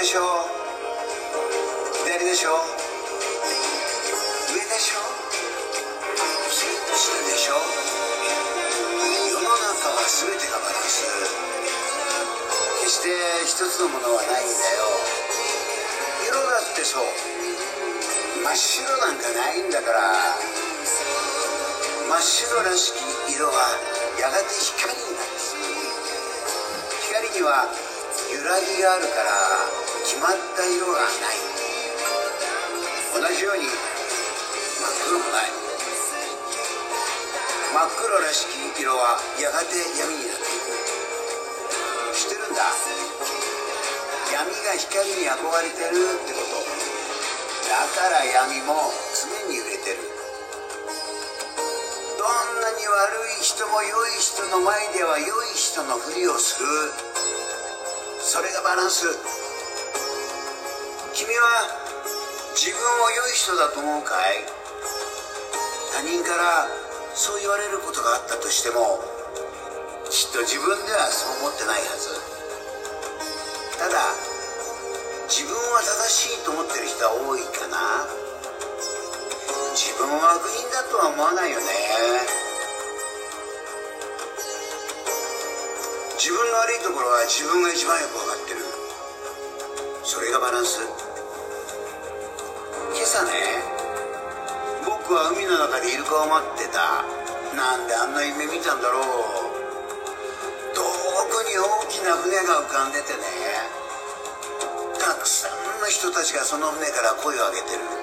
でしょう、左でしょう、上でしょう、下でしょう。世の中は全てがバランス。決して一つのものはないんだよ。色だってそう、真っ白なんかないんだから。真っ白らしき色はやがて光になっていく。光には揺らぎがあるから決まった色がない。同じように真っ黒もない。真っ黒らしき色はやがて闇になっていく。知ってるんだ、闇が光に憧れてるってこと。だから闇も常に揺れてる。どんなに悪い人も良い人の前では良い人のふりをする。それがバランス。君は自分を良い人だと思うかい？他人からそう言われることがあったとしても、きっと自分ではそう思ってないはず。ただ自分は正しいと思ってる人は多いかな。自分は悪人だとは思わないよね。自分の悪いところは自分が一番よく分かってる。それがバランス。今朝ね、僕は海の中でイルカを待ってた。なんであんな夢見たんだろう。遠くに大きな船が浮かんでてね、たくさんの人たちがその船から声を上げてる。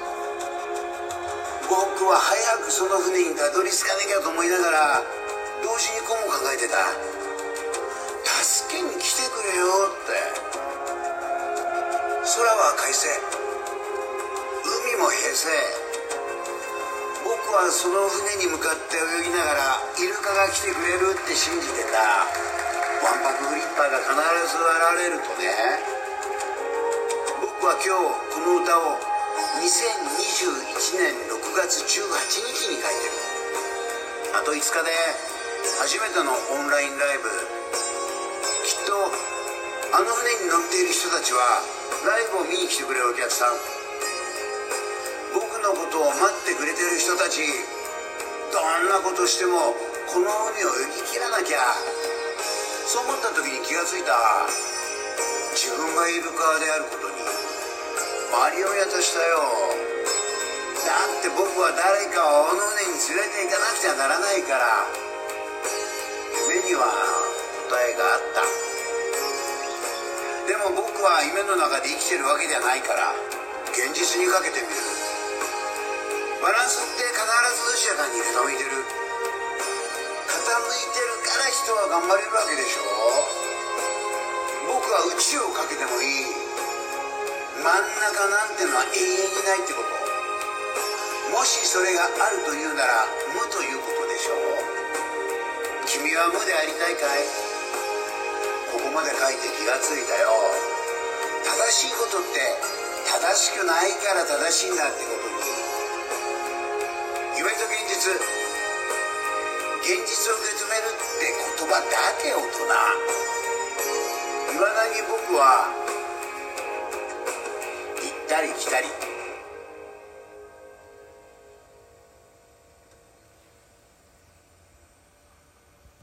僕は早くその船にたどり着かなきゃと思いながら同時にこうも考えてた。助けに来てくれよって。空は快晴、海も平静。僕はその船に向かって泳ぎながらイルカが来てくれるって信じてた。わんぱくフリッパーが必ず現れるとね。僕は今日この歌を2021年6月18日に書いてる。あと5日で初めてのオンラインライブ。きっとあの船に乗っている人たちはライブを見に来てくれるお客さん、僕のことを待ってくれてる人たち。どんなことしてもこの海を泳ぎ切らなきゃ。そう思った時に気がついた。自分がイルカであることに周りを見渡したよ。だって僕は誰かをあの船に連れて行かなくちゃならないから。夢には答えがあった。でも僕は夢の中で生きてるわけじゃないから、現実にかけてみる。バランスって必ずどちらかに傾いてる。傾いてるから人は頑張れるわけでしょ。僕は宇宙をかけてもいい。真ん中なんてのは永遠にないってこと。もしそれがあるというなら無ということでしょう。君は無でありたいかい？ここまで書いて気がついたよ。正しいことって正しくないから正しいんだってことに。夢と現実、現実を受け止めるって言葉だけ大人。いまだに僕は行ったり来たり